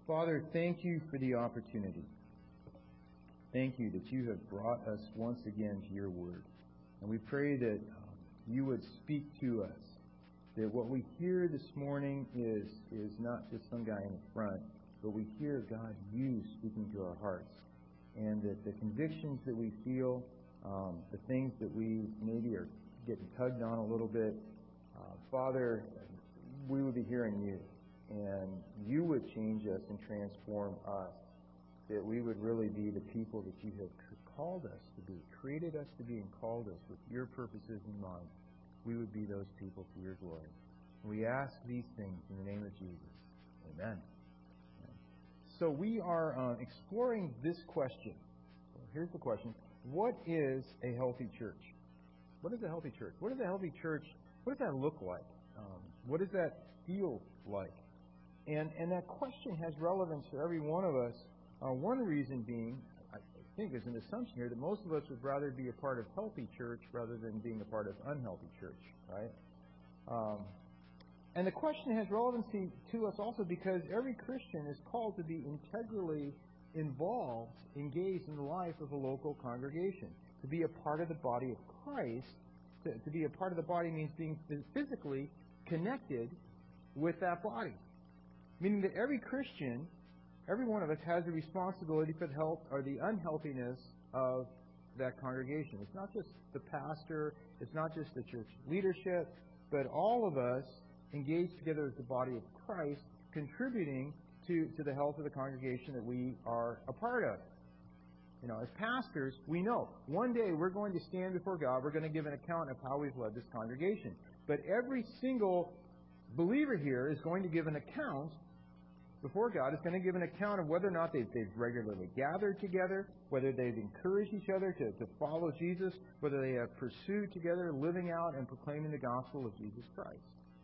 Father, thank you for the opportunity. Thank you that you have brought us once again to your word. And we pray that you would speak to us, that what we hear this morning is not just some guy in the front, but we hear, God, you speaking to our hearts. And that the convictions that we feel, the things that we maybe are getting tugged on a little bit, Father, we would be hearing you. And you would change us and transform us, that we would really be the people that you have called us to be, created us to be and called us with your purposes in mind. We would be those people for your glory. And we ask these things in the name of Jesus. Amen. So we are exploring this question. Here's the question. What is a healthy church? What is a healthy church? What is a healthy church? What does that look like? What does that feel like? And that question has relevance for every one of us. One reason being, I think there's an assumption here that most of us would rather be a part of healthy church rather than being a part of unhealthy church, right? And the question has relevancy to us also because every Christian is called to be integrally involved, engaged in the life of a local congregation. To be a part of the body of Christ, to be a part of the body means being physically connected with that body. Meaning that every Christian, every one of us has a responsibility for the health or the unhealthiness of that congregation. It's not just the pastor, it's not just the church leadership, but all of us engaged together as the body of Christ, contributing to the health of the congregation that we are a part of. You know, as pastors, we know one day we're going to stand before God, we're going to give an account of how we've led this congregation. But every single believer here is going to give an account before God, is going to give an account of whether or not they've regularly gathered together, whether they've encouraged each other to follow Jesus, whether they have pursued together living out and proclaiming the gospel of Jesus Christ.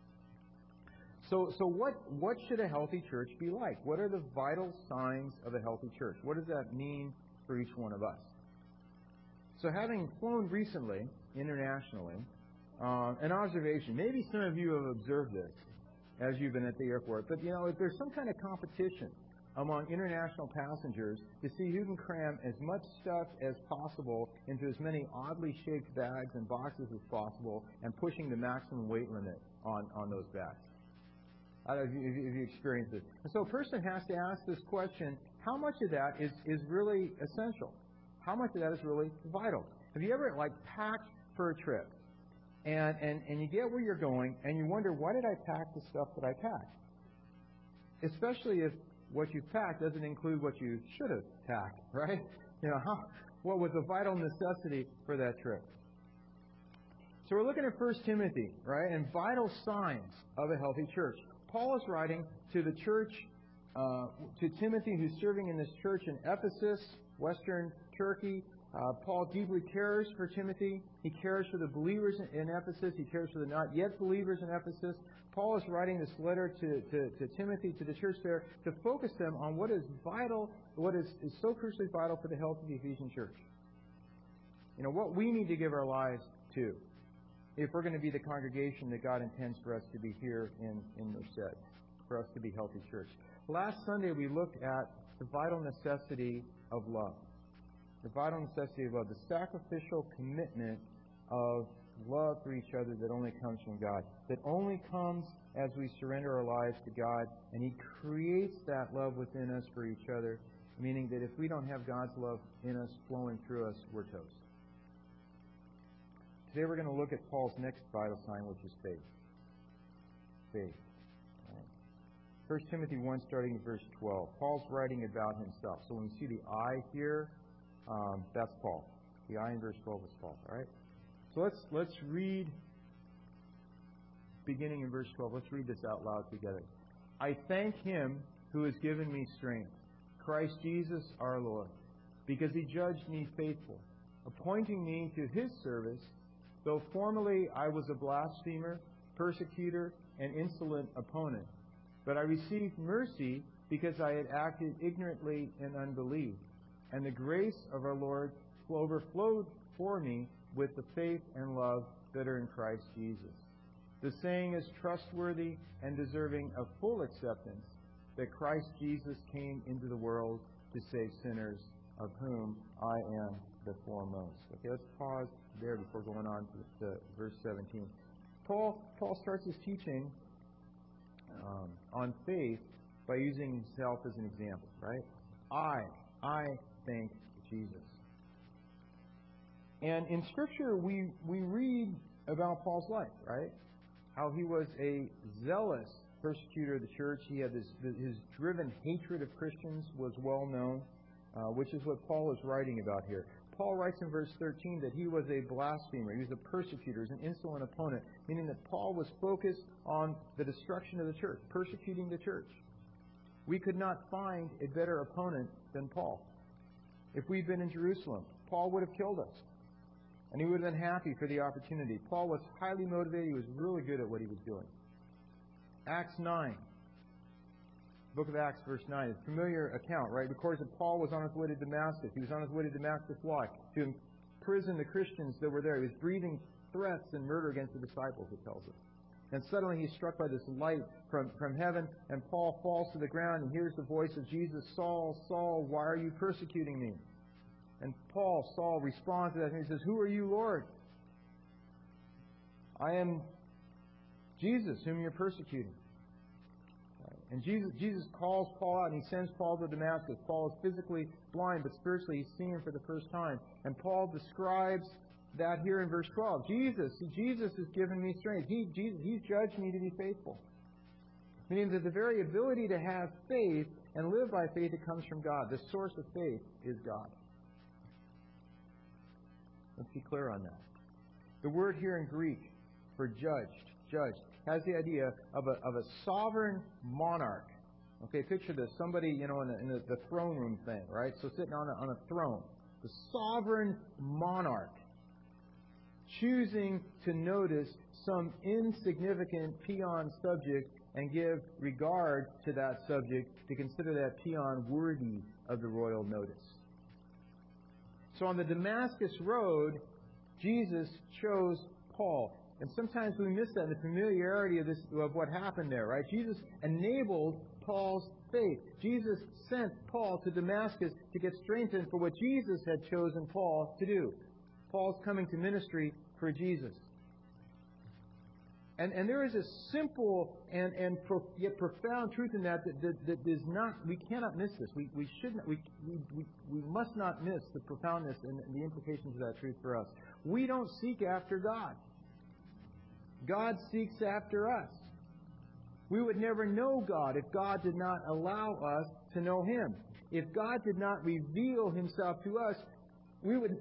So what should a healthy church be like? What are the vital signs of a healthy church? What does that mean for each one of us? So having flown recently, internationally, an observation, maybe some of you have observed this as you've been at the airport, but you know, if there's some kind of competition among international passengers to see who can cram as much stuff as possible into as many oddly shaped bags and boxes as possible and pushing the maximum weight limit on those bags. I don't know if you experienced it. And so a person has to ask this question, how much of that is really essential? How much of that is really vital? Have you ever packed for a trip and you get where you're going and you wonder, why did I pack the stuff that I packed? Especially if what you've packed doesn't include what you should have packed, right? You know, what was a vital necessity for that trip? So we're looking at 1 Timothy, right? And vital signs of a healthy church. Paul is writing to the church, to Timothy, who's serving in this church in Ephesus, Western Turkey. Paul deeply cares for Timothy. He cares for the believers in Ephesus. He cares for the not yet believers in Ephesus. Paul is writing this letter to Timothy, to the church there, to focus them on what is vital, what is so crucially vital for the health of the Ephesian church. You know, what we need to give our lives to if we're going to be the congregation that God intends for us to be here in Merced, for us to be healthy church. Last Sunday we looked at the vital necessity of love. The vital necessity of love, the sacrificial commitment of love for each other that only comes from God, that only comes as we surrender our lives to God, and He creates that love within us for each other, meaning that if we don't have God's love in us, flowing through us, we're toast. Today we're going to look at Paul's next vital sign, which is faith. Faith. 1 Timothy 1, starting in verse 12. Paul's writing about himself. So when you see the I here, that's Paul. The I in verse 12 is Paul. All right? So let's read, beginning in verse 12. Let's read this out loud together. I thank Him who has given me strength, Christ Jesus our Lord, because He judged me faithful, appointing me to His service, though formerly I was a blasphemer, persecutor, and insolent opponent. But I received mercy because I had acted ignorantly in unbelief, and the grace of our Lord overflowed for me with the faith and love that are in Christ Jesus. The saying is trustworthy and deserving of full acceptance, that Christ Jesus came into the world to save sinners, of whom I am the foremost. Okay, let's pause there before going on to verse 17. Paul starts his teaching on faith by using himself as an example, right? I thank Jesus. And in Scripture, we read about Paul's life, right? How he was a zealous persecutor of the church. He had his driven hatred of Christians was well known, which is what Paul is writing about here. Paul writes in verse 13 that he was a blasphemer. He was a persecutor. He was an insolent opponent, meaning that Paul was focused on the destruction of the church, persecuting the church. We could not find a better opponent than Paul. If we'd been in Jerusalem, Paul would have killed us. And he would have been happy for the opportunity. Paul was highly motivated. He was really good at what he was doing. Acts 9. Book of Acts, verse 9. It's a familiar account, right? It records that Paul was on his way to Damascus. He was on his way to Damascus, why? To imprison the Christians that were there. He was breathing threats and murder against the disciples, it tells us. And suddenly he's struck by this light from heaven, and Paul falls to the ground and hears the voice of Jesus, Saul, Saul, why are you persecuting me? And Saul, responds to that, and he says, who are you, Lord? I am Jesus, whom you're persecuting. And Jesus calls Paul out, and he sends Paul to Damascus. Paul is physically blind, but spiritually he's seeing for the first time. And Paul describes that here in verse 12. Jesus has given me strength. He's judged me to be faithful. Meaning that the very ability to have faith and live by faith, it comes from God. The source of faith is God. Let's be clear on that. The word here in Greek for judged, has the idea of a sovereign monarch. Okay, picture this. Somebody, in the throne room thing, right? So sitting on a throne. The sovereign monarch choosing to notice some insignificant peon subject and give regard to that subject, to consider that peon worthy of the royal notice. So on the Damascus road, Jesus chose Paul. And sometimes we miss that in the familiarity of what happened there, right? Jesus enabled Paul's faith. Jesus sent Paul to Damascus to get strengthened for what Jesus had chosen Paul to do. Paul's coming to ministry for Jesus. And there is a simple and yet profound truth in that is not, we cannot miss this. We must not miss the profoundness and the implications of that truth for us. We don't seek after God. God seeks after us. We would never know God if God did not allow us to know Him. If God did not reveal Himself to us, we would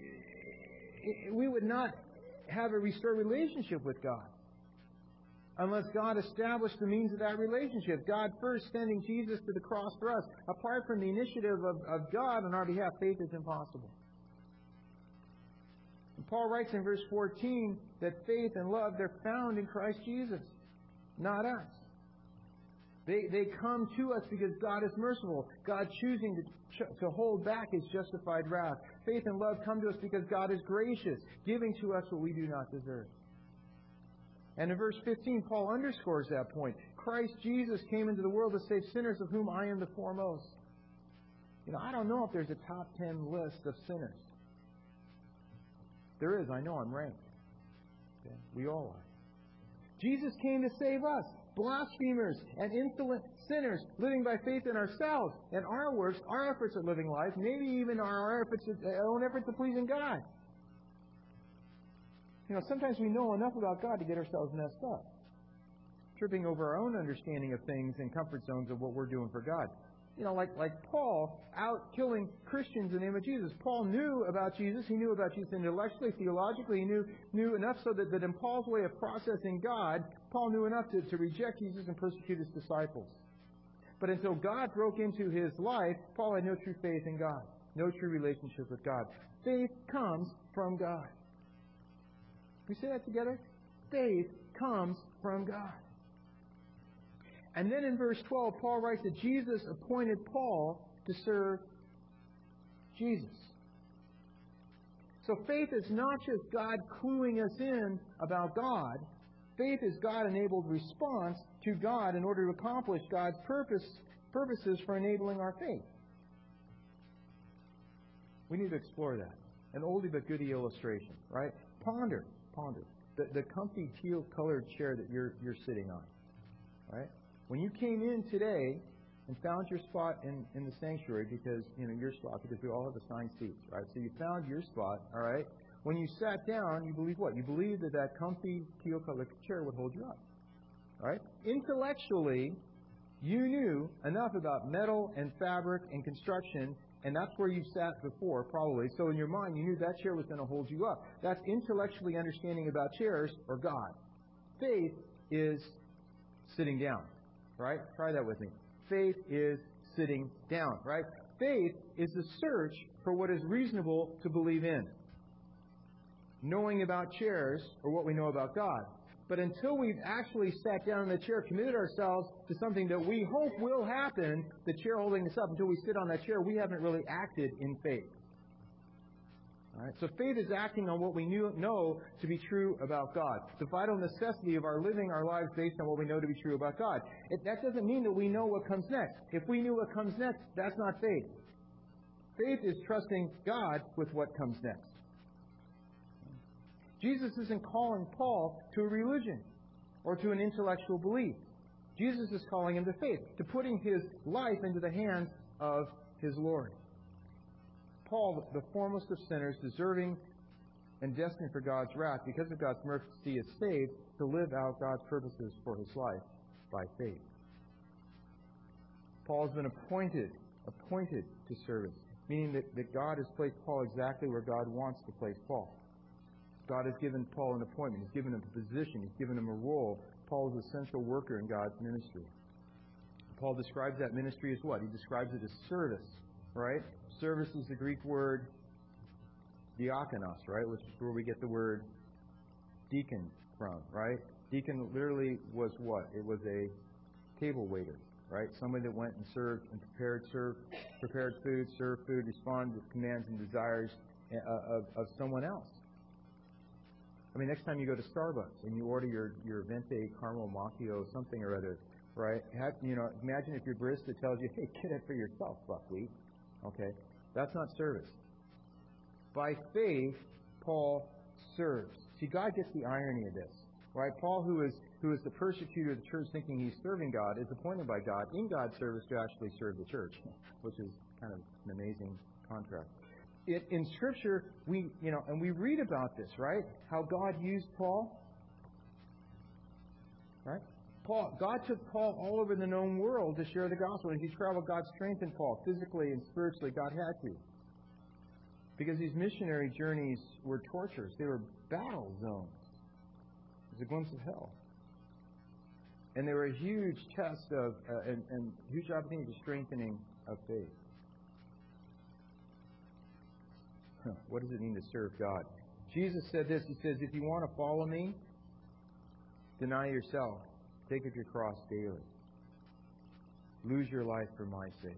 not have a restored relationship with God unless God established the means of that relationship. God first sending Jesus to the cross for us. Apart from the initiative of God on our behalf, faith is impossible. And Paul writes in verse 14 that faith and love, they're found in Christ Jesus, not us. They come to us because God is merciful. God choosing to hold back His justified wrath. Faith and love come to us because God is gracious, giving to us what we do not deserve. And in verse 15, Paul underscores that point. Christ Jesus came into the world to save sinners, of whom I am the foremost. I don't know if there's a top 10 list of sinners. There is. I know I'm ranked. Okay? We all are. Jesus came to save us, blasphemers and insolent sinners, living by faith in ourselves and our works, our efforts at living life, maybe even our own efforts of pleasing God. Sometimes we know enough about God to get ourselves messed up, tripping over our own understanding of things and comfort zones of what we're doing for God. Like Paul out killing Christians in the name of Jesus. Paul knew about Jesus. He knew about Jesus intellectually, theologically. He knew enough so that in Paul's way of processing God, Paul knew enough to reject Jesus and persecute His disciples. But until God broke into his life, Paul had no true faith in God, no true relationship with God. Faith comes from God. We say that together? Faith comes from God. And then in verse 12, Paul writes that Jesus appointed Paul to serve Jesus. So faith is not just God cluing us in about God. Faith is God-enabled response to God in order to accomplish God's purposes for enabling our faith. We need to explore that. An oldie but goodie illustration, right? Ponder. The comfy teal-colored chair that you're sitting on, right? When you came in today and found your spot in the sanctuary, because your spot, because we all have assigned seats, right? So you found your spot, all right? When you sat down, you believe what? You believe that comfy teal-colored chair would hold you up, all right? Intellectually, you knew enough about metal and fabric and construction, and that's where you sat before, probably. So in your mind, you knew that chair was going to hold you up. That's intellectually understanding about chairs or God. Faith is sitting down, right? Try that with me. Faith is sitting down, right? Faith is the search for what is reasonable to believe in. Knowing about chairs or what we know about God. But until we've actually sat down in the chair, committed ourselves to something that we hope will happen, the chair holding us up, until we sit on that chair, we haven't really acted in faith. All right? So faith is acting on what we know to be true about God. The vital necessity of our living our lives based on what we know to be true about God. That doesn't mean that we know what comes next. If we knew what comes next, that's not faith. Faith is trusting God with what comes next. Jesus isn't calling Paul to a religion or to an intellectual belief. Jesus is calling him to faith, to putting his life into the hands of his Lord. Paul, the foremost of sinners, deserving and destined for God's wrath, because of God's mercy, is saved to live out God's purposes for his life by faith. Paul has been appointed to service, meaning that God has placed Paul exactly where God wants to place Paul. God has given Paul an appointment. He's given him a position. He's given him a role. Paul is a central worker in God's ministry. Paul describes that ministry as what? He describes it as service, right? Service is the Greek word diakonos, right? Which is where we get the word deacon from, right? Deacon literally was what? It was a table waiter, right? Somebody that went and served and prepared food, served food, responded to commands and desires of someone else. I mean, next time you go to Starbucks and you order your Venti caramel macchiato something or other, right? Imagine if your barista tells you, "Hey, get it for yourself, buckwheat." Okay, that's not service. By faith, Paul serves. See, God gets the irony of this, right? Paul, who is the persecutor of the church, thinking he's serving God, is appointed by God in God's service to actually serve the church, which is kind of an amazing contrast. In Scripture, we read about this, right? How God used Paul, right? God took Paul all over the known world to share the gospel. And he traveled, God strengthened Paul physically and spiritually. God had to. Because these missionary journeys were torturous. They were battle zones. It was a glimpse of hell. And they were a huge test of, and huge opportunity for strengthening of faith. What does it mean to serve God? Jesus said this. He says, if you want to follow me, deny yourself. Take up your cross daily. Lose your life for my sake.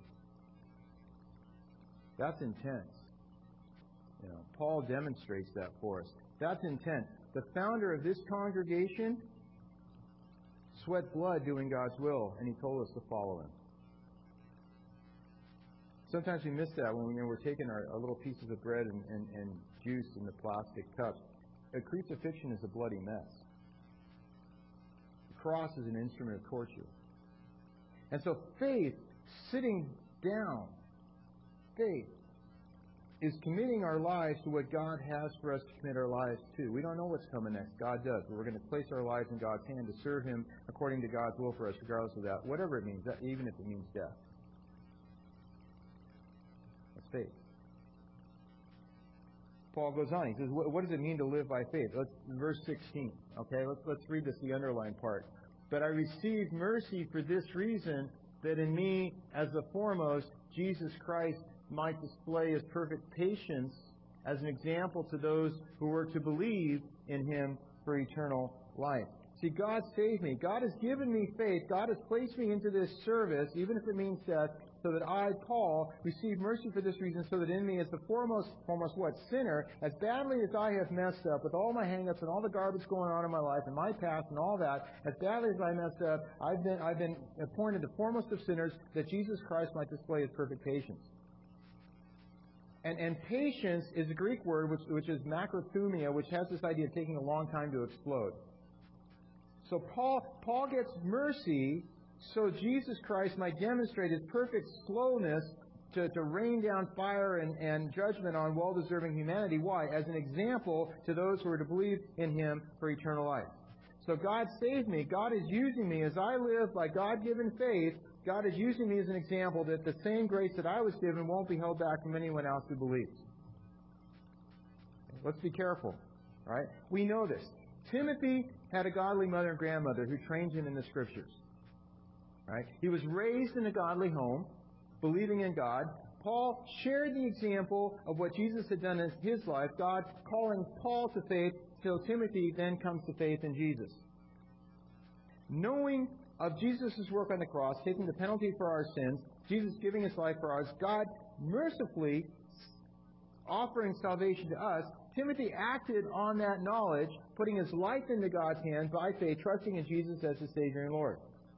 That's intense. Paul demonstrates that for us. That's intense. The founder of this congregation sweat blood doing God's will, and he told us to follow him. Sometimes we miss that when we're taking our little pieces of bread and juice in the plastic cups. A crucifixion is a bloody mess. The cross is an instrument of torture. And so faith, sitting down, faith is committing our lives to what God has for us to commit our lives to. We don't know what's coming next. God does. But we're going to place our lives in God's hand to serve him according to God's will for us, regardless of that. Whatever it means, even if it means death. Faith. Paul goes on. He says, what does it mean to live by faith? Verse 16. Okay, let's read this, the underlined part. But I received mercy for this reason, that in me, as the foremost, Jesus Christ might display his perfect patience as an example to those who were to believe in him for eternal life. See, God saved me. God has given me faith. God has placed me into this service, even if it means death, so that I, Paul, receive mercy for this reason, so that in me as the foremost what? Sinner, as badly as I have messed up with all my hang-ups and all the garbage going on in my life and my past and all that, as badly as I messed up, I've been appointed the foremost of sinners, that Jesus Christ might display His perfect patience. And patience is a Greek word which is macrothumia, which has this idea of taking a long time to explode. So Paul gets mercy so Jesus Christ might demonstrate His perfect slowness to rain down fire and judgment on well-deserving humanity. Why? As an example to those who are to believe in Him for eternal life. So God saved me. God is using me as I live by God-given faith. God is using me as an example that the same grace that I was given won't be held back from anyone else who believes. Let's be careful. All right? We know this. Timothy had a godly mother and grandmother who trained him in the Scriptures. Right? He was raised in a godly home, believing in God. Paul shared the example of what Jesus had done in his life, God calling Paul to faith till Timothy then comes to faith in Jesus. Knowing of Jesus' work on the cross, taking the penalty for our sins, Jesus giving His life for ours, God mercifully offering salvation to us, Timothy acted on that knowledge, putting his life into God's hands by faith, trusting in Jesus as His Savior and Lord.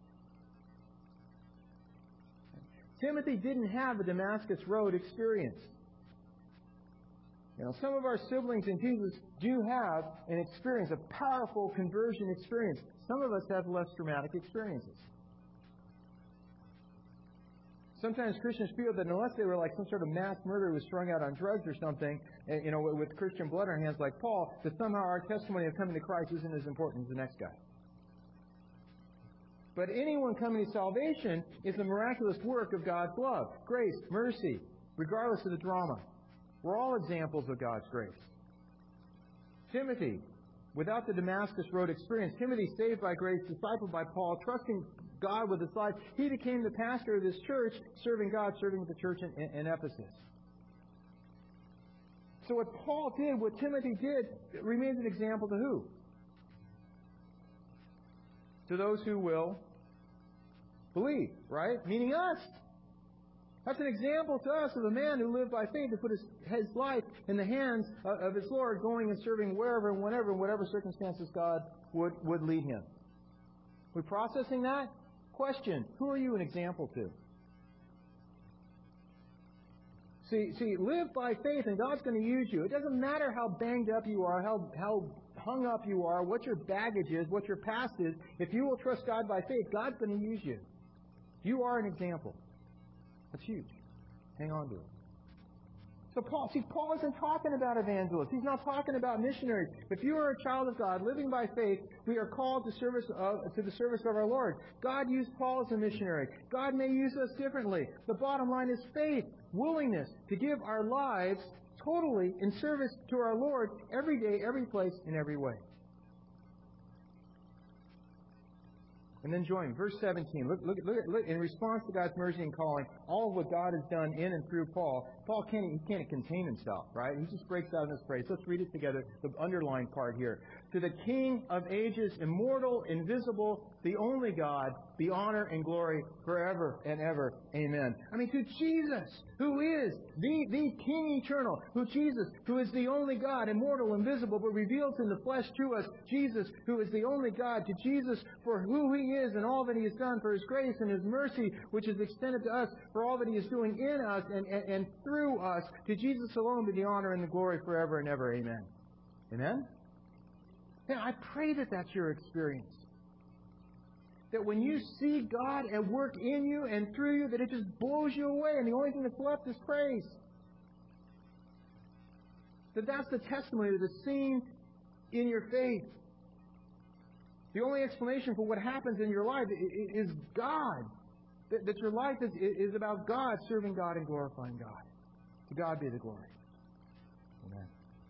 Timothy didn't have a Damascus Road experience. Some of our siblings in Jesus do have an experience, a powerful conversion experience. Some of us have less dramatic experiences. Sometimes Christians feel that unless they were like some sort of mass murderer who was strung out on drugs or something, with Christian blood on our hands like Paul, that somehow our testimony of coming to Christ isn't as important as the next guy. But anyone coming to salvation is a miraculous work of God's love, grace, mercy, regardless of the drama. We're all examples of God's grace. Timothy, without the Damascus Road experience, Timothy, saved by grace, discipled by Paul, trusting God with his life, he became the pastor of this church, serving God, serving the church in Ephesus. So what Paul did, what Timothy did, remains an example to who? To those who will believe, right? Meaning us. That's an example to us of a man who lived by faith, who put his life in the hands of his Lord, going and serving wherever and whenever, in whatever circumstances God would lead him. We processing that? Question, who are you an example to? See, live by faith and God's going to use you. It doesn't matter how banged up you are, how hung up you are, what your baggage is, what your past is. If you will trust God by faith, God's going to use you. You are an example. That's huge. Hang on to it. So Paul isn't talking about evangelists. He's not talking about missionaries. If you are a child of God, living by faith, we are called to the service of our Lord. God used Paul as a missionary. God may use us differently. The bottom line is faith, willingness to give our lives totally in service to our Lord every day, every place, in every way. And then join. Verse 17. Look, in response to God's mercy and calling, all of what God has done in and through Paul, can't contain himself, right? He just breaks out in his praise. Let's read it together, the underlined part here. To the King of ages, immortal, invisible, the only God, be honor and glory forever and ever. Amen. To Jesus, who is the King eternal, Jesus, who is the only God, immortal, invisible, but revealed in the flesh to us. Jesus, who is the only God, to Jesus for who He is and all that He has done, for His grace and His mercy, which is extended to us, for all that He is doing in us and through us. To Jesus alone be the honor and the glory forever and ever. Amen. Amen? Now, I pray that that's your experience. That when you see God at work in you and through you, that it just blows you away, and the only thing that's left is praise. That's the testimony that's seen in your faith. The only explanation for what happens in your life is God. That your life is about God, serving God and glorifying God. To God be the glory. Amen.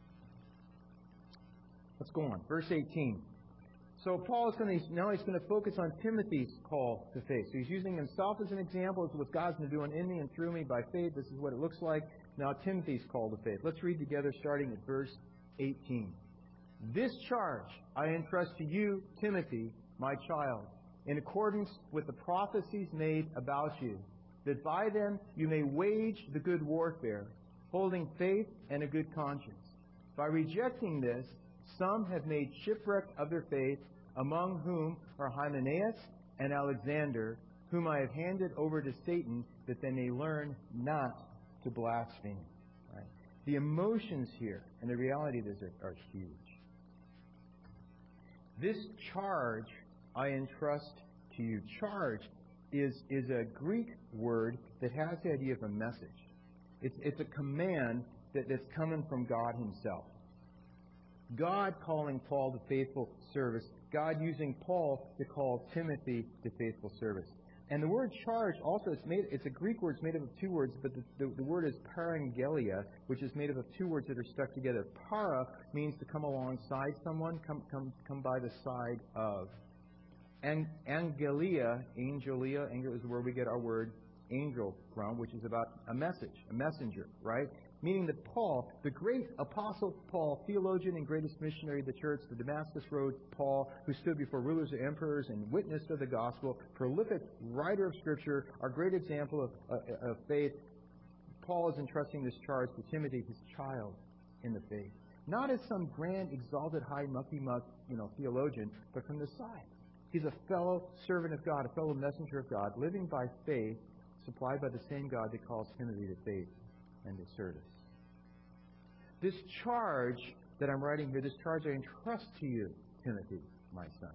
Let's go on. Verse 18. So Paul is going to focus on Timothy's call to faith. So he's using himself as an example of what God's been doing in me and through me by faith. This is what it looks like. Now Timothy's call to faith. Let's read together starting at verse 18. This charge I entrust to you, Timothy, my child, in accordance with the prophecies made about you, that by them you may wage the good warfare, holding faith and a good conscience. By rejecting this, some have made shipwreck of their faith, among whom are Hymenaeus and Alexander, whom I have handed over to Satan, that they may learn not to blaspheme. Right? The emotions here and the reality of this are huge. This charge I entrust to you. Charge is a Greek word that has the idea of a message. It's a command that's coming from God Himself. God calling Paul to faithful service. God using Paul to call Timothy to faithful service. And the word charge also, it's a Greek word. It's made up of two words, but the word is parangelia, which is made up of two words that are stuck together. Para means to come alongside someone, come by the side of. And angelia is where we get our word angel from, which is about a message, a messenger, right? Meaning that Paul, the great apostle Paul, theologian and greatest missionary of the church, the Damascus Road Paul, who stood before rulers and emperors and witnessed of the gospel, prolific writer of Scripture, our great example of faith, Paul is entrusting this charge to Timothy, his child in the faith. Not as some grand, exalted, high, mucky-muck, theologian, but from the side. He's a fellow servant of God, a fellow messenger of God, living by faith, supplied by the same God that calls Timothy to faith and to service. This charge that I'm writing here, this charge I entrust to you, Timothy, my son.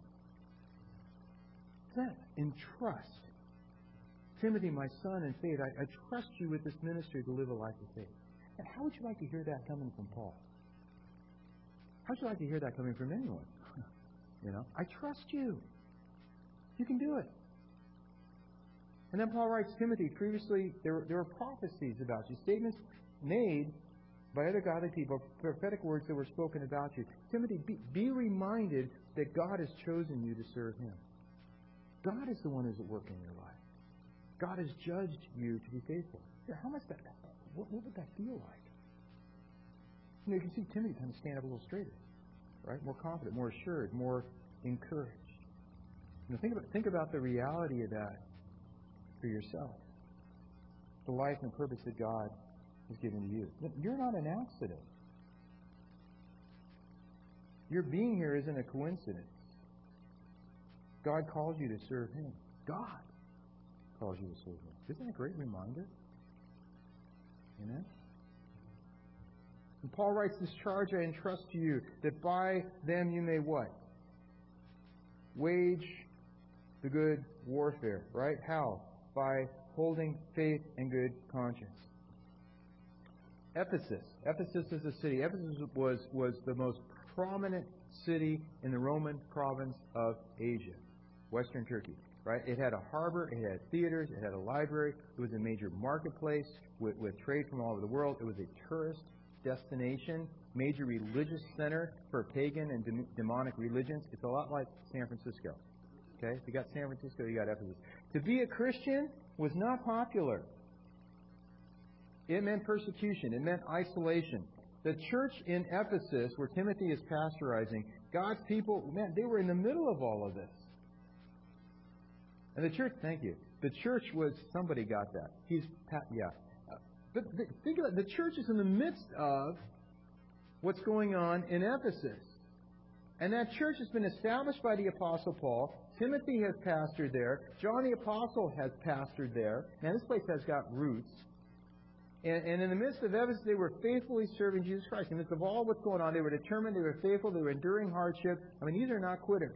That entrust. Timothy, my son in faith, I trust you with this ministry to live a life of faith. And how would you like to hear that coming from Paul? How would you like to hear that coming from anyone? I trust you. You can do it. And then Paul writes, Timothy, previously there were prophecies about you, statements made by other godly people, prophetic words that were spoken about you. Timothy, be reminded that God has chosen you to serve Him. God is the one who's at work in your life. God has judged you to be faithful. How much that? What would that feel like? You can see Timothy kind of stand up a little straighter, right? More confident, more assured, more encouraged. Think about the reality of that for yourself. The life and purpose that God has given to you. You're not an accident. Your being here isn't a coincidence. God calls you to serve Him. God calls you to serve Him. Isn't that a great reminder? Amen? And Paul writes, this charge I entrust to you, that by them you may what? Wage the good warfare. Right? How? By holding faith and good conscience. Ephesus. Ephesus is a city. Ephesus was the most prominent city in the Roman province of Asia, Western Turkey. Right? It had a harbor, it had theaters, it had a library, it was a major marketplace with trade from all over the world. It was a tourist destination, major religious center for pagan and demonic religions. It's a lot like San Francisco. Okay? If you got San Francisco, you got Ephesus. To be a Christian was not popular. It meant persecution. It meant isolation. The church in Ephesus, where Timothy is pastorizing, God's people, man, they were in the middle of all of this. And the church, thank you. The church was, somebody got that. But think about it, the church is in the midst of what's going on in Ephesus. And that church has been established by the Apostle Paul. Timothy has pastored there. John the Apostle has pastored there. Now, this place has got roots. And in the midst of Ephesus, they were faithfully serving Jesus Christ. In the midst of all what's going on, they were determined, they were faithful, they were enduring hardship. I mean, these are not quitters.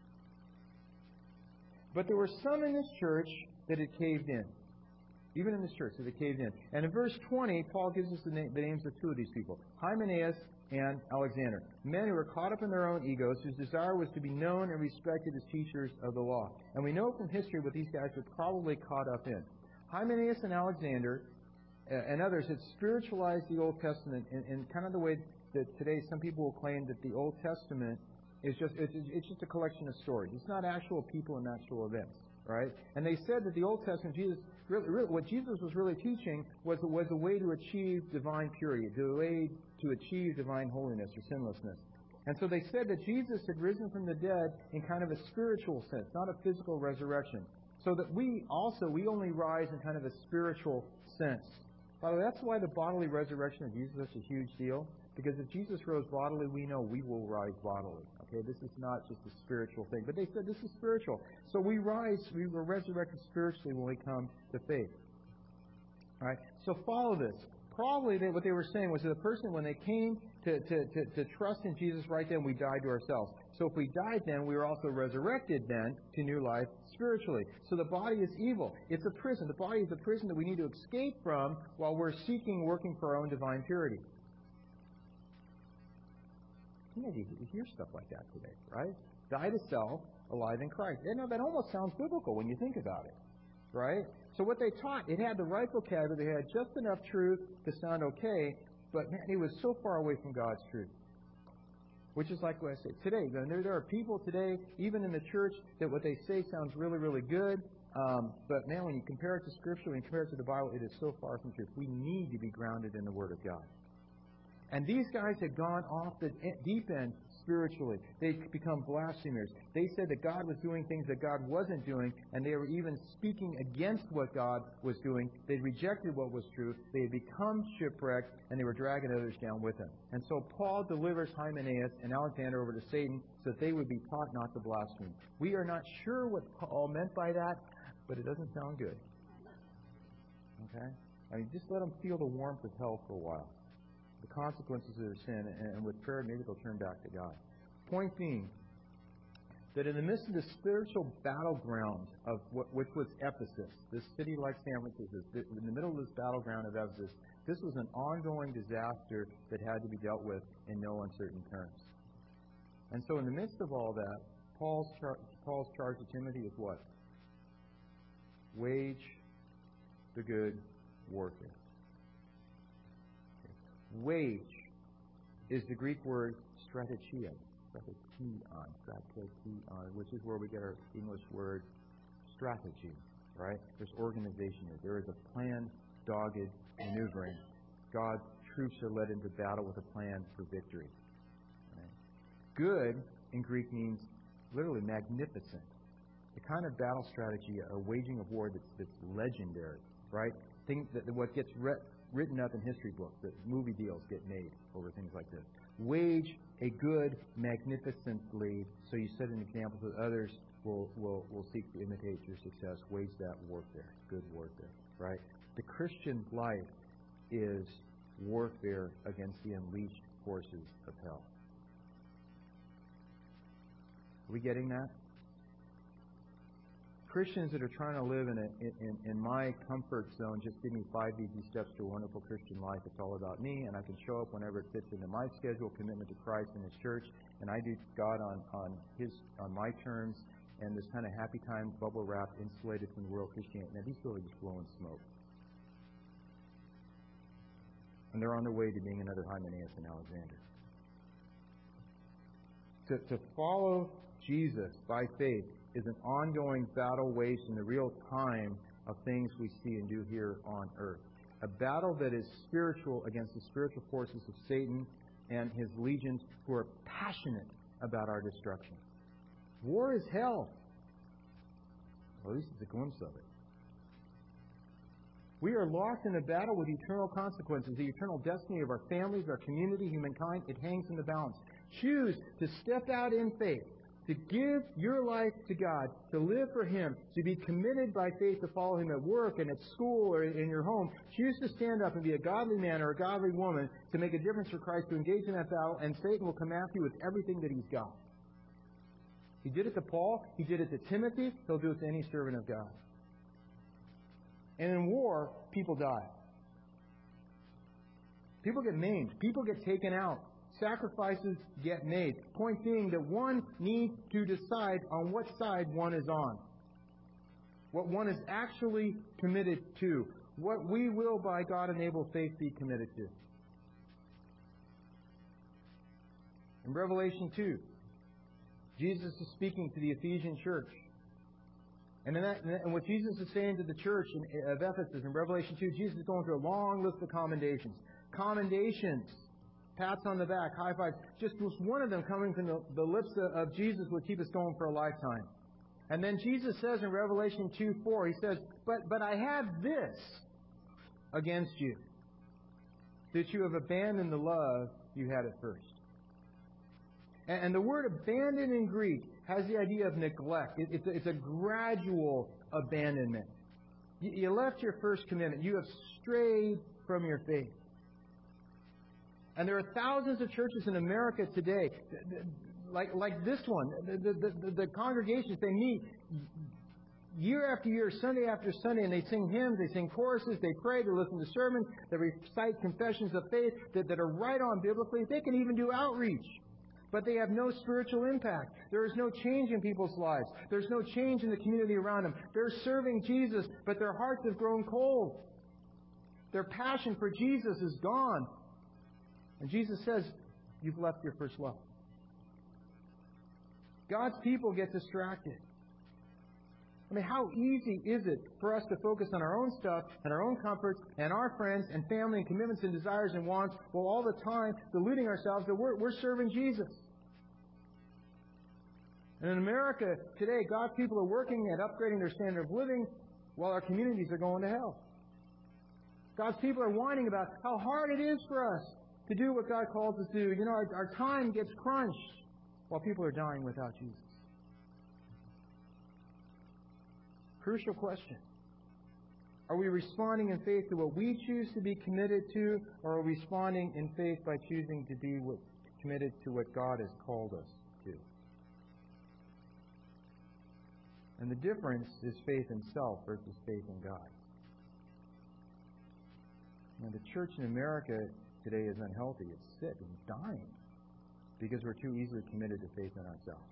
But there were some in this church that had caved in. Even in this church, that had caved in. And in verse 20, Paul gives us the names of two of these people, Hymenaeus and Alexander. Men who were caught up in their own egos, whose desire was to be known and respected as teachers of the law. And we know from history what these guys were probably caught up in. Hymenaeus and Alexander and others had spiritualized the Old Testament in kind of the way that today some people will claim that the Old Testament is just a collection of stories. It's not actual people and actual events, right? And they said that the Old Testament, what Jesus was really teaching was a way to achieve divine purity, a way to achieve divine holiness or sinlessness. And so they said that Jesus had risen from the dead in kind of a spiritual sense, not a physical resurrection. So that we only rise in kind of a spiritual sense. By the way, that's why the bodily resurrection of Jesus is such a huge deal. Because if Jesus rose bodily, we know we will rise bodily. Okay, this is not just a spiritual thing. But they said this is spiritual. So we were resurrected spiritually when we come to faith. All right, so follow this. Probably what they were saying was that the person, when they came to trust in Jesus right then, we died to ourselves. So if we died then, we were also resurrected then to new life spiritually. So the body is evil. It's a prison. The body is a prison that we need to escape from while we're working for our own divine purity. You hear stuff like that today, right? Die to self, alive in Christ. That almost sounds biblical when you think about it, right? So what they taught, it had the right vocabulary, they had just enough truth to sound okay, but man, it was so far away from God's truth. Which is like what I said today. There are people today, even in the church, that what they say sounds really, really good. But man, when you compare it to Scripture, when you compare it to the Bible, it is so far from truth. We need to be grounded in the Word of God. And these guys had gone off the deep end spiritually. They'd become blasphemers. They said that God was doing things that God wasn't doing, and they were even speaking against what God was doing. They rejected what was true. They had become shipwrecked, and they were dragging others down with them. And so Paul delivers Hymenaeus and Alexander over to Satan so that they would be taught not to blaspheme. We are not sure what Paul meant by that, but it doesn't sound good. Okay? I mean, just let them feel the warmth of hell for a while. The consequences of their sin, and with prayer, maybe they'll turn back to God. Point being, that in the midst of the spiritual battleground of which was Ephesus, this city like San Francisco, in the middle of this battleground of Ephesus, this was an ongoing disaster that had to be dealt with in no uncertain terms. And so in the midst of all that, Paul's charge to Timothy is what? Wage the good warfare. Wage is the Greek word strategia, which is where we get our English word strategy, right? There's organization here. There is a planned, dogged maneuvering. God's troops are led into battle with a plan for victory. Right? Good in Greek means literally magnificent. The kind of battle strategy, a waging of war that's legendary, right? Things that what gets written up in history books, that movie deals get made over things like this. Wage a good magnificently, so you set an example so that others will seek to imitate your success. Wage that warfare, good warfare, right? The Christian life is warfare against the unleashed forces of hell. Are we getting that? Christians that are trying to live in my comfort zone, just give me 5 easy steps to a wonderful Christian life. It's all about me, and I can show up whenever it fits into my schedule, commitment to Christ and His church, and I do God on my terms, and this kind of happy time, bubble wrap, insulated from the world Christianity. Now, these people are just blowing smoke. And they're on their way to being another Hymenaeus and Alexander. To follow Jesus by faith is an ongoing battle waged in the real time of things we see and do here on earth. A battle that is spiritual against the spiritual forces of Satan and his legions who are passionate about our destruction. War is hell. Well, at least it's a glimpse of it. We are lost in a battle with eternal consequences. The eternal destiny of our families, our community, humankind, it hangs in the balance. Choose to step out in faith, to give your life to God, to live for Him, to be committed by faith to follow Him at work and at school or in your home. Choose to stand up and be a godly man or a godly woman to make a difference for Christ, to engage in that battle, and Satan will come after you with everything that he's got. He did it to Paul. He did it to Timothy. He'll do it to any servant of God. And in war, people die. People get maimed. People get taken out. Sacrifices get made. Point being that one needs to decide on what side one is on. What one is actually committed to. What we will, by God-enabled faith, be committed to. In Revelation 2, Jesus is speaking to the Ephesian church. And what Jesus is saying to the church of Ephesus in Revelation 2, Jesus is going through a long list of commendations. Commendations. Pats on the back, high fives. Just one of them coming from the lips of Jesus would keep us going for a lifetime. And then Jesus says in Revelation 2:4, He says, But I have this against you, that you have abandoned the love you had at first. And the word abandon in Greek has the idea of neglect. It's a gradual abandonment. You left your first commitment. You have strayed from your faith. And there are thousands of churches in America today, like this one. The congregations, they meet year after year, Sunday after Sunday, and they sing hymns, they sing choruses, they pray, they listen to sermons, they recite confessions of faith that are right on biblically. They can even do outreach. But they have no spiritual impact. There is no change in people's lives. There's no change in the community around them. They're serving Jesus, but their hearts have grown cold. Their passion for Jesus is gone. And Jesus says, you've left your first love. God's people get distracted. I mean, how easy is it for us to focus on our own stuff and our own comforts and our friends and family and commitments and desires and wants, while all the time deluding ourselves that we're serving Jesus? And in America today, God's people are working at upgrading their standard of living while our communities are going to hell. God's people are whining about how hard it is for us to do what God calls us to do. You know, our time gets crunched while people are dying without Jesus. Crucial question. Are we responding in faith to what we choose to be committed to, or are we responding in faith by choosing to be committed to what God has called us to? And the difference is faith in self versus faith in God. Now, the church in America today is unhealthy. It's sick and dying because we're too easily committed to faith in ourselves.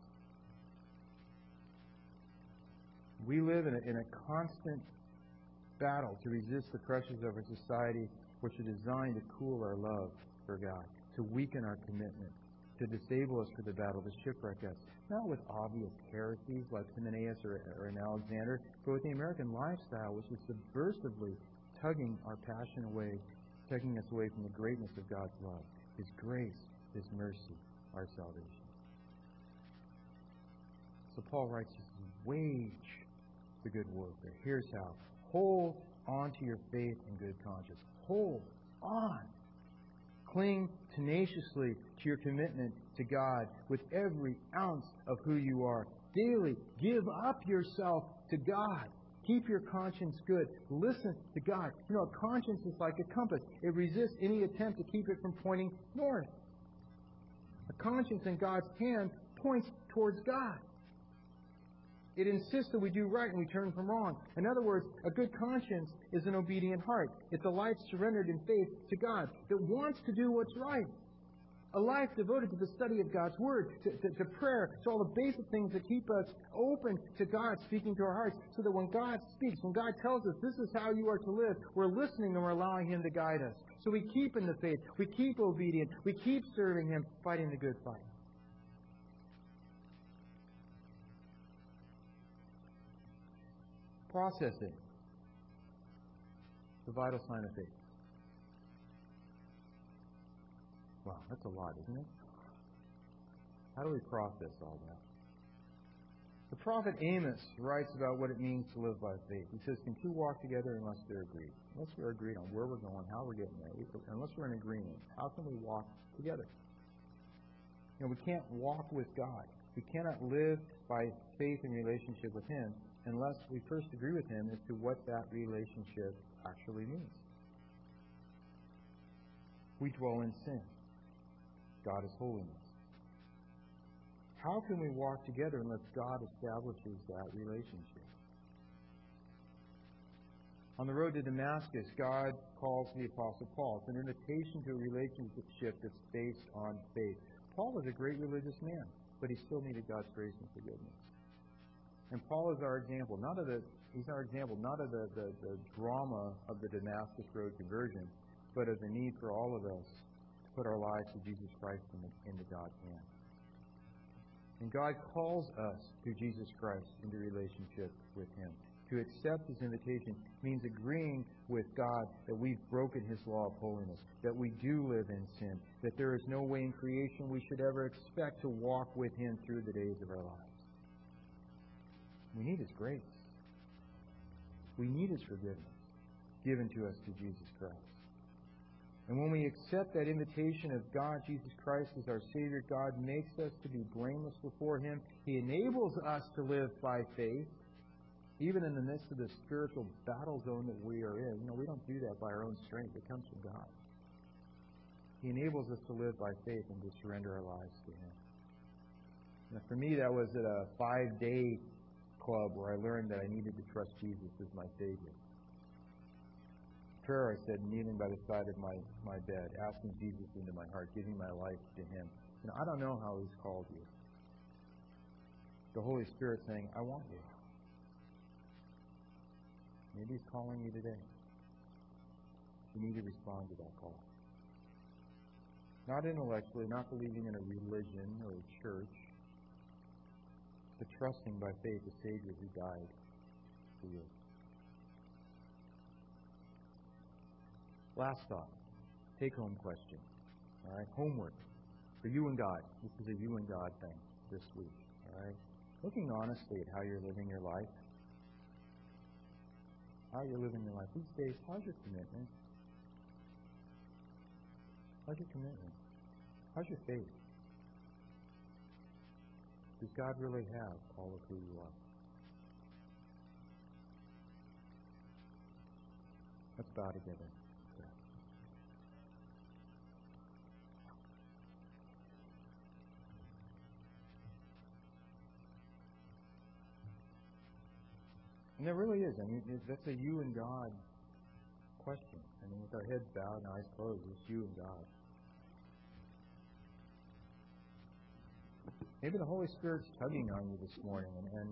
We live in a constant battle to resist the pressures of our society, which are designed to cool our love for God, to weaken our commitment, to disable us for the battle, to shipwreck us. Not with obvious heresies like Hymenaeus or an Alexander, but with the American lifestyle, which is subversively tugging our passion away, tugging us away from the greatness of God's love, His grace, His mercy, our salvation. So Paul writes, wage the good warfare. Here's how. Hold on to your faith and good conscience. Hold on. Cling tenaciously to your commitment to God with every ounce of who you are. Daily give up yourself to God. Keep your conscience good. Listen to God. You know, a conscience is like a compass. It resists any attempt to keep it from pointing north. A conscience in God's hand points towards God. It insists that we do right and we turn from wrong. In other words, a good conscience is an obedient heart. It's a life surrendered in faith to God that wants to do what's right. A life devoted to the study of God's Word, to prayer, to all the basic things that keep us open to God speaking to our hearts, so that when God speaks, when God tells us this is how you are to live, we're listening and we're allowing Him to guide us. So we keep in the faith, we keep obedient, we keep serving Him, fighting the good fight. Processing. The vital sign of faith. Wow, that's a lot, isn't it? How do we process all that? The prophet Amos writes about what it means to live by faith. He says, can two walk together unless they're agreed? Unless we're agreed on where we're going, how we're getting there, unless we're in agreement, how can we walk together? You know, we can't walk with God. We cannot live by faith and relationship with Him unless we first agree with Him as to what that relationship actually means. We dwell in sin. God is holiness. How can we walk together unless God establishes that relationship? On the road to Damascus, God calls the Apostle Paul. It's an invitation to a relationship that's based on faith. Paul was a great religious man, but he still needed God's grace and forgiveness. And Paul is our example, he's our example not of the drama of the Damascus Road conversion, but of the need for all of us to put our lives to Jesus Christ into God's hand. And God calls us through Jesus Christ into relationship with Him. To accept His invitation means agreeing with God that we've broken His law of holiness, that we do live in sin, that there is no way in creation we should ever expect to walk with Him through the days of our lives. We need His grace. We need His forgiveness given to us through Jesus Christ. And when we accept that invitation of God, Jesus Christ, as our Savior, God makes us to be blameless before Him. He enables us to live by faith, even in the midst of the spiritual battle zone that we are in. We don't do that by our own strength. It comes from God. He enables us to live by faith and to surrender our lives to Him. Now, for me, that was at a 5-day club where I learned that I needed to trust Jesus as my Savior. Prayer, I said, kneeling by the side of my bed, asking Jesus into my heart, giving my life to Him. I don't know how He's called you. The Holy Spirit saying, I want you. Maybe He's calling you today. You need to respond to that call. Not intellectually, not believing in a religion or a church, but trusting by faith the Savior who died for you. Last thought. Take-home question. All right? Homework for you and God. This is a you and God thing this week. All right? Looking honestly at how you're living your life. How you're living your life these days. How's your commitment? How's your commitment? How's your faith? Does God really have all of who you are? Let's bow together. And there really is. That's a you and God question. With our heads bowed and eyes closed, it's you and God. Maybe the Holy Spirit's tugging on you this morning, and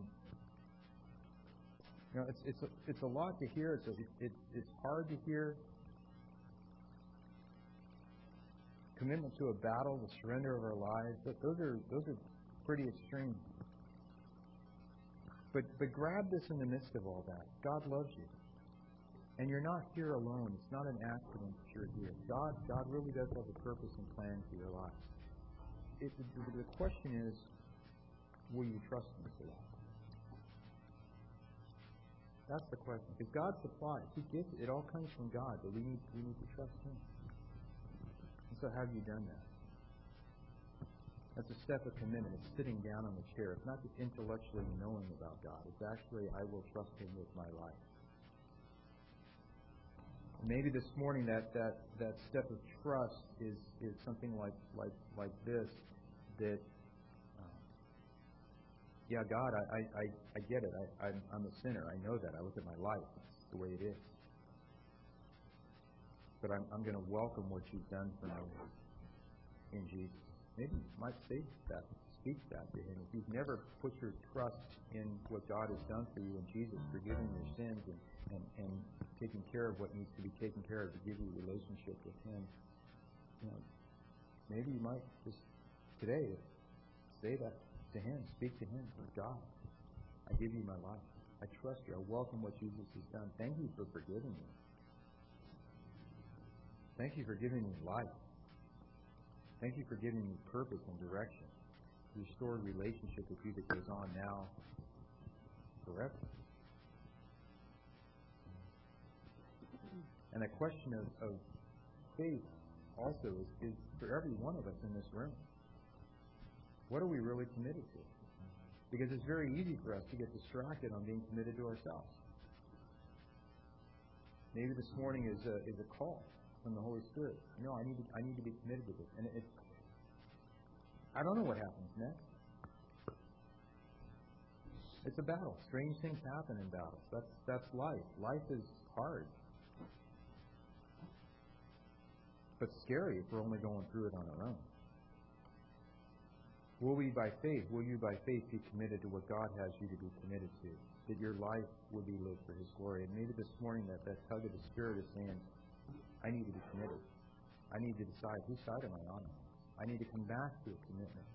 it's a lot to hear. It's hard to hear. Commitment to a battle, the surrender of our lives. Those are pretty extreme. But grab this in the midst of all that. God loves you. And you're not here alone. It's not an accident that you're here. God really does have a purpose and plan for your life. The question is, will you trust Him for that? That's the question. Because God supplies. He gives it. It all comes from God, but we need to trust Him. And so have you done that? That's a step of commitment. It's sitting down on the chair. It's not just intellectually knowing about God. It's actually, I will trust Him with my life. Maybe this morning that step of trust is something like this, that God, I get it. I'm a sinner. I know that. I look at my life. It's the way it is. But I'm going to welcome what You've done for me in Jesus. Maybe you might say that, speak that to Him. If you've never put your trust in what God has done for you in Jesus, forgiving your sins and taking care of what needs to be taken care of to give you a relationship with Him, maybe you might just today say that to Him, speak to Him. God, I give You my life. I trust You. I welcome what Jesus has done. Thank You for forgiving me. Thank You for giving me life. Thank You for giving me purpose and direction. Restored relationship with You that goes on now forever. And the question of faith also is for every one of us in this room. What are we really committed to? Because it's very easy for us to get distracted on being committed to ourselves. Maybe this morning is a call from the Holy Spirit. I need to be committed to this. And I don't know what happens next. It's a battle. Strange things happen in battles. That's life. Life is hard. But scary if we're only going through it on our own. Will you by faith be committed to what God has you to be committed to? That your life will be lived for His glory. And maybe this morning that tug of the Spirit is saying, I need to be committed. I need to decide whose side am I on. I need to come back to a commitment.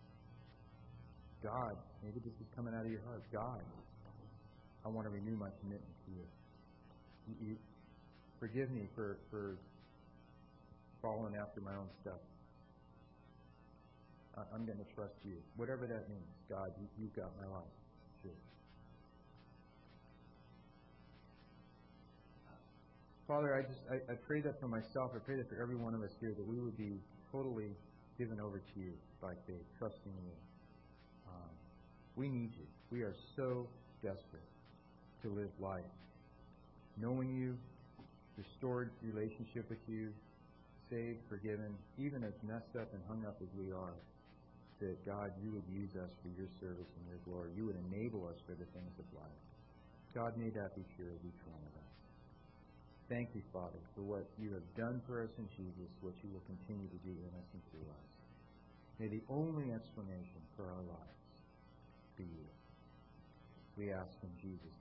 God, maybe this is coming out of your heart. God, I want to renew my commitment to You. Forgive me for following after my own stuff. I'm going to trust You. Whatever that means, God, You've got my life. Sure. Father, I pray that for myself. I pray that for every one of us here, that we would be totally given over to you by faith, trusting you. We need you. We are so desperate to live life knowing you, restored relationship with you, saved, forgiven, even as messed up and hung up as we are, that God, you would use us for your service and your glory. You would enable us for the things of life. God, may that be true of each one of us. Thank you, Father, for what you have done for us in Jesus, what you will continue to do in us and through us. May the only explanation for our lives be you. We ask in Jesus' name.